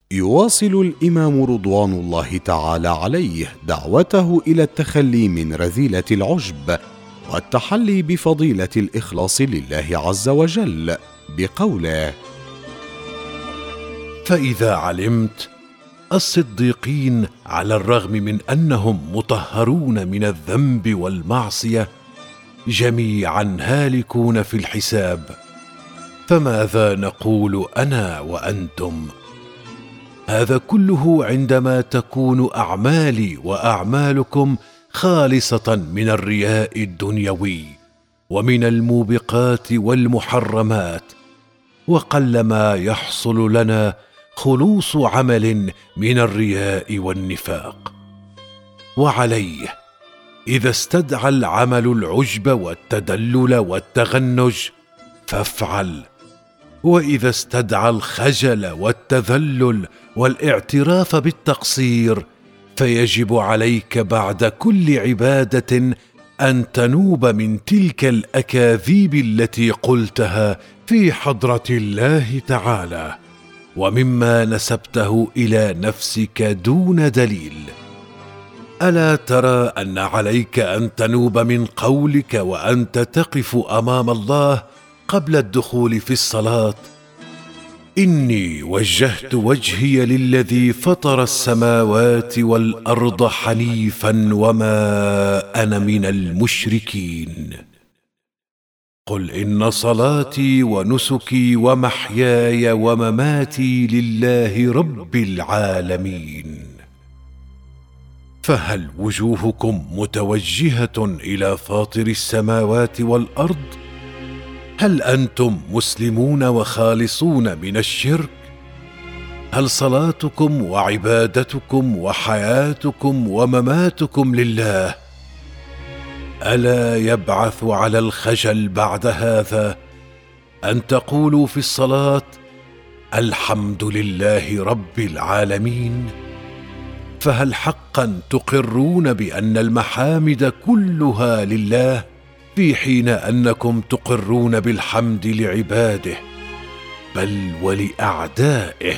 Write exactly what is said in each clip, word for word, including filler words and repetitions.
يواصل الإمام رضوان الله تعالى عليه دعوته إلى التخلي من رذيلة العجب والتحلي بفضيلة الإخلاص لله عز وجل بقوله: فإذا علمت الصديقين على الرغم من أنهم مطهرون من الذنب والمعصية جميعا هالكون في الحساب، فماذا نقول أنا وأنتم؟ هذا كله عندما تكون أعمالي وأعمالكم خالصة من الرياء الدنيوي ومن الموبقات والمحرمات، وقلما يحصل لنا خلوص عمل من الرياء والنفاق. وعليه إذا استدعى العمل العجب والتدلل والتغنج فافعل، وإذا استدعى الخجل والتذلل والاعتراف بالتقصير فيجب عليك بعد كل عبادة أن تنوب من تلك الأكاذيب التي قلتها في حضرة الله تعالى ومما نسبته إلى نفسك دون دليل. ألا ترى أن عليك أن تنوب من قولك وأنت تقف أمام الله قبل الدخول في الصلاة: إني وجهت وجهي للذي فطر السماوات والأرض حنيفا وما أنا من المشركين. قل إن صلاتي ونسكي ومحياي ومماتي لله رب العالمين. فهل وجوهكم متوجهة إلى فاطر السماوات والأرض؟ هل أنتم مسلمون وخالصون من الشرك؟ هل صلاتكم وعبادتكم وحياتكم ومماتكم لله؟ ألا يبعث على الخجل بعد هذا أن تقولوا في الصلاة: الحمد لله رب العالمين؟ فهل حقا تقرون بأن المحامد كلها لله في حين أنكم تقرون بالحمد لعباده بل ولأعدائه؟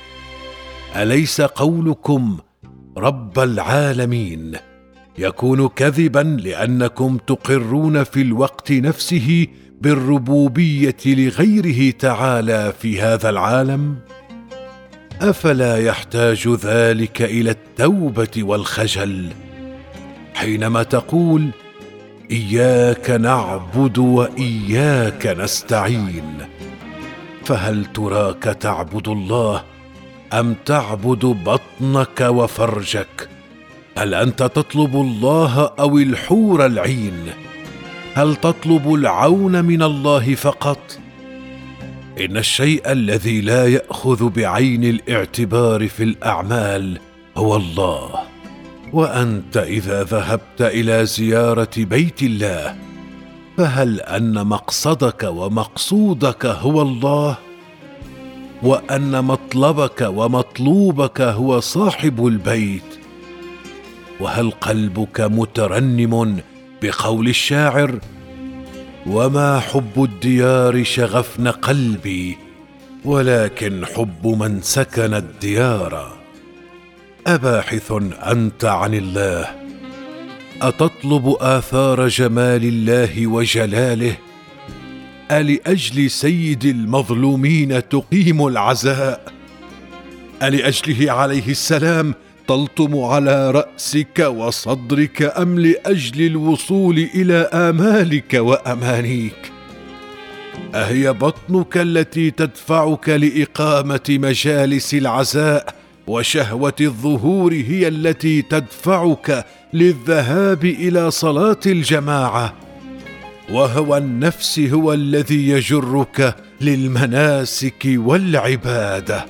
أليس قولكم رب العالمين يكون كذبا لأنكم تقرون في الوقت نفسه بالربوبية لغيره تعالى في هذا العالم؟ أفلا يحتاج ذلك إلى التوبة والخجل حينما تقول: إياك نعبد وإياك نستعين؟ فهل تراك تعبد الله أم تعبد بطنك وفرجك؟ هل أنت تطلب الله أو الحور العين؟ هل تطلب العون من الله فقط؟ إن الشيء الذي لا يأخذ بعين الاعتبار في الأعمال هو الله. وأنت إذا ذهبت إلى زيارة بيت الله فهل أن مقصدك ومقصودك هو الله؟ وأن مطلبك ومطلوبك هو صاحب البيت؟ وهل قلبك مترنم بقول الشاعر: وما حب الديار شغفن قلبي ولكن حب من سكن الديار؟ أباحث أنت عن الله؟ أتطلب آثار جمال الله وجلاله؟ ألأجل سيد المظلومين تقيم العزاء؟ ألأجله عليه السلام تلطم على رأسك وصدرك أم لأجل الوصول إلى آمالك وأمانيك؟ أهي بطنك التي تدفعك لإقامة مجالس العزاء، وشهوة الظهور هي التي تدفعك للذهاب إلى صلاة الجماعة، وهوى النفس هو الذي يجرك للمناسك والعبادة.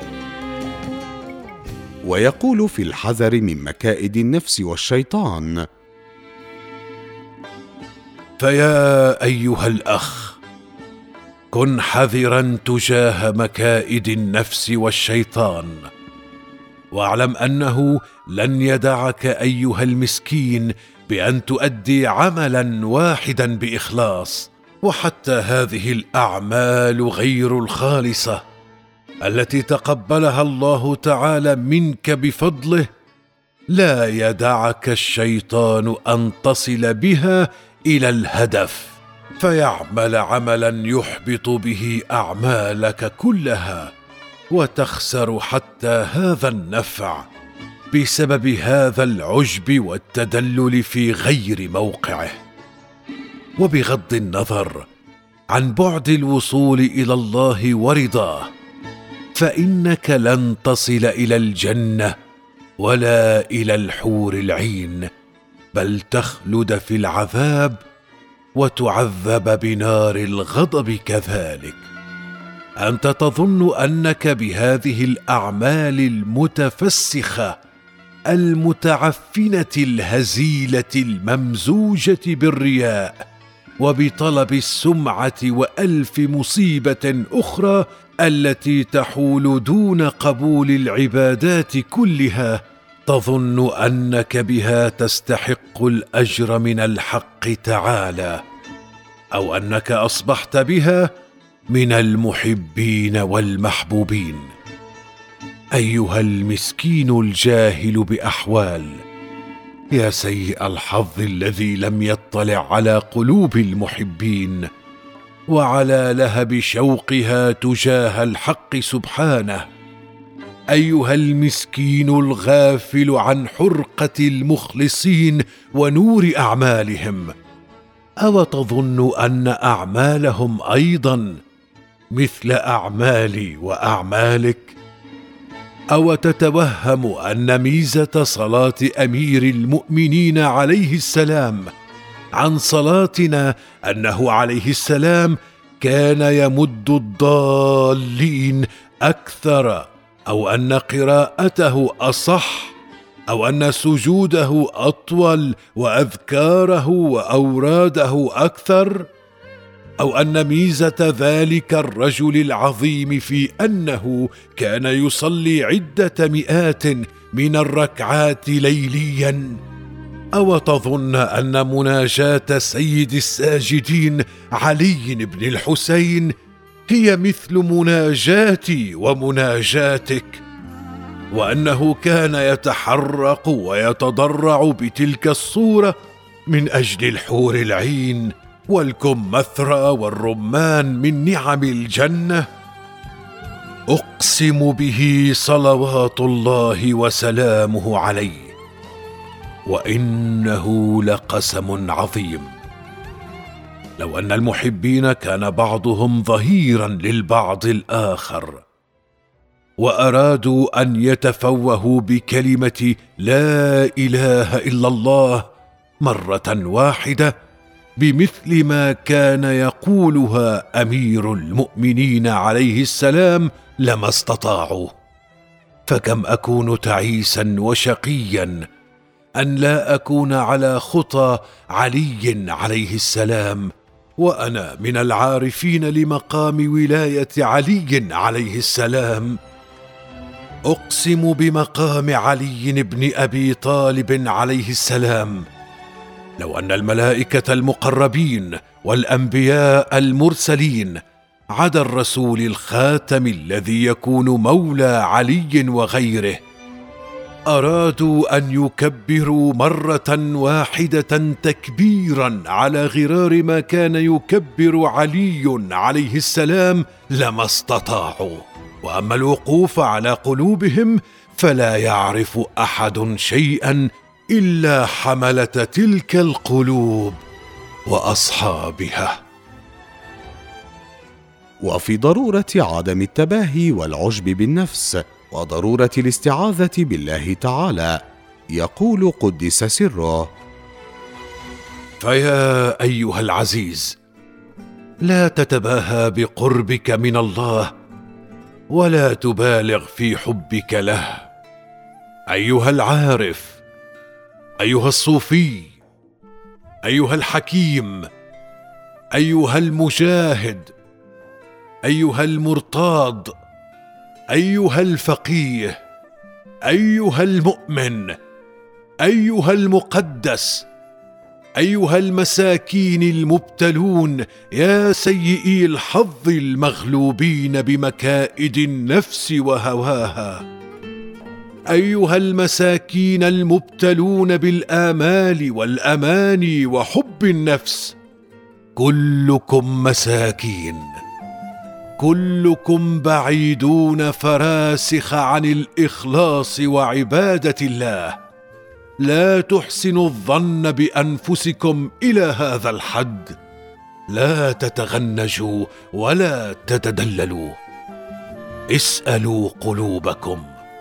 ويقول في الحذر من مكائد النفس والشيطان: فيا أيها الأخ، كن حذرا تجاه مكائد النفس والشيطان، واعلم أنه لن يدعك أيها المسكين بأن تؤدي عملا واحدا بإخلاص، وحتى هذه الأعمال غير الخالصة التي تقبلها الله تعالى منك بفضله، لا يدعك الشيطان أن تصل بها إلى الهدف فيعمل عملا يحبط به أعمالك كلها، وتخسر حتى هذا النفع بسبب هذا العجب والتدلل في غير موقعه. وبغض النظر عن بعد الوصول إلى الله ورضاه، فإنك لن تصل إلى الجنة ولا إلى الحور العين، بل تخلد في العذاب وتعذب بنار الغضب كذلك. أنت تظن أنك بهذه الأعمال المتفسخة المتعفنة الهزيلة الممزوجة بالرياء وبطلب السمعة وألف مصيبة أخرى التي تحول دون قبول العبادات كلها، تظن أنك بها تستحق الأجر من الحق تعالى، أو أنك أصبحت بها من المحبين والمحبوبين. أيها المسكين الجاهل بأحوال، يا سيء الحظ الذي لم يطلع على قلوب المحبين وعلى لهب شوقها تجاه الحق سبحانه. أيها المسكين الغافل عن حرقة المخلصين ونور أعمالهم، أو تظن أن أعمالهم أيضا مثل أعمالي وأعمالك؟ أو تتوهم أن ميزة صلاة أمير المؤمنين عليه السلام عن صلاتنا أنه عليه السلام كان يمد الضالين أكثر، أو أن قراءته أصح، أو أن سجوده أطول وأذكاره وأوراده أكثر، أو أن ميزة ذلك الرجل العظيم في أنه كان يصلي عدة مئات من الركعات ليليا؟ أو تظن أن مناجاة سيد الساجدين علي بن الحسين هي مثل مناجاتي ومناجاتك، وأنه كان يتحرق ويتضرع بتلك الصورة من أجل الحور العين والكمثرى والرمان من نعم الجنة؟ أقسم به صلوات الله وسلامه عليه، وإنه لقسم عظيم، لو أن المحبين كان بعضهم ظهيرا للبعض الآخر وأرادوا أن يتفوهوا بكلمة لا إله إلا الله مرة واحدة بمثل ما كان يقولها أمير المؤمنين عليه السلام لما استطاعوا. فكم أكون تعيسا وشقيا أن لا أكون على خطى علي عليه السلام، وأنا من العارفين لمقام ولاية علي عليه السلام. أقسم بمقام علي بن أبي طالب عليه السلام، لو أن الملائكة المقربين والأنبياء المرسلين عدا الرسول الخاتم الذي يكون مولى علي وغيره أرادوا أن يكبروا مرة واحدة تكبيرا على غرار ما كان يكبر علي عليه السلام لما استطاعوا. وأما الوقوف على قلوبهم فلا يعرف أحد شيئا إلا حملة تلك القلوب وأصحابها. وفي ضرورة عدم التباهي والعجب بالنفس وضرورة الاستعاذة بالله تعالى، يقول قدس سره: فيا أيها العزيز، لا تتباهى بقربك من الله ولا تبالغ في حبك له. أيها العارف، أيها الصوفي، أيها الحكيم، أيها المجاهد، أيها المرتاض، أيها الفقيه، أيها المؤمن، أيها المقدس، أيها المساكين المبتلون يا سيئي الحظ المغلوبين بمكائد النفس وهواها، أيها المساكين المبتلون بالآمال والأماني وحب النفس، كلكم مساكين، كلكم بعيدون فراسخ عن الإخلاص وعبادة الله. لا تحسنوا الظن بأنفسكم إلى هذا الحد، لا تتغنجوا ولا تتدللوا. اسألوا قلوبكم،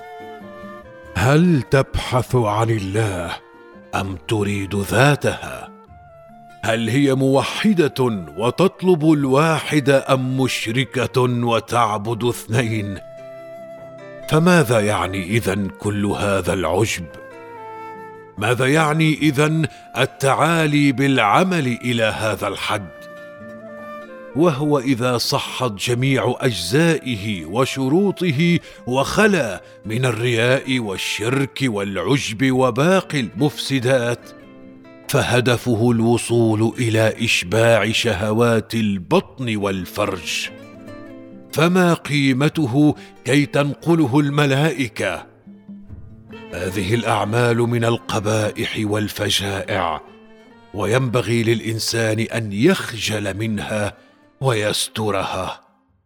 هل تبحث عن الله أم تريد ذاتها؟ هل هي موحدة وتطلب الواحد أم مشركة وتعبد اثنين؟ فماذا يعني إذن كل هذا العجب؟ ماذا يعني إذن التعالي بالعمل إلى هذا الحد؟ وهو إذا صحت جميع أجزائه وشروطه وخلا من الرياء والشرك والعجب وباقي المفسدات، فهدفه الوصول إلى إشباع شهوات البطن والفرج، فما قيمته كي تنقله الملائكة؟ هذه الأعمال من القبائح والفجائع، وينبغي للإنسان أن يخجل منها ويسترها.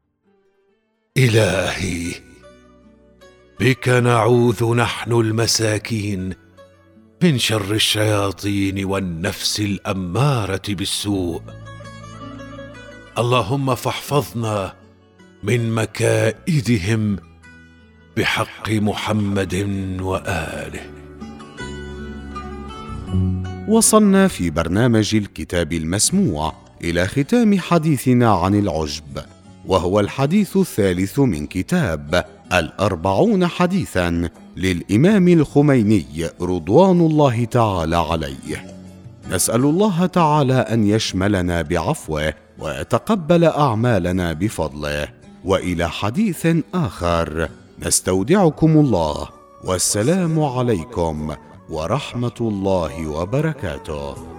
إلهي، بك نعوذ نحن المساكين من شر الشياطين والنفس الأمارة بالسوء. اللهم فاحفظنا من مكائدهم بحق محمد وآله. وصلنا في برنامج الكتاب المسموع إلى ختام حديثنا عن العجب، وهو الحديث الثالث من كتاب الأربعون حديثا للإمام الخميني رضوان الله تعالى عليه. نسأل الله تعالى أن يشملنا بعفوه ويتقبل أعمالنا بفضله. وإلى حديث آخر نستودعكم الله، والسلام عليكم ورحمة الله وبركاته.